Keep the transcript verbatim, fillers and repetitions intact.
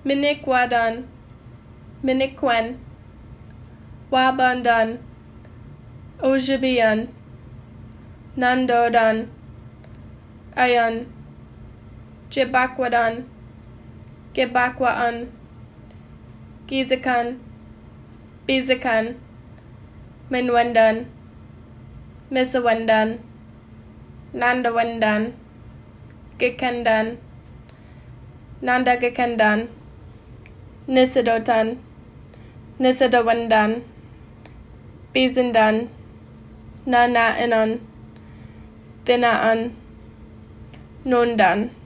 Minikwadan, Minikwen, Wabandan, Ojibian, Nandodan, Ayan, Jibakwadan, Gibakwaan, Gizakan, Bizakan, Minwendan, Misawendan, Nandawendan, Gikendan, Nandagikendan, Nisidotan, Nisidawendan, Bizindan, Nanainan, Binaan, Nundan.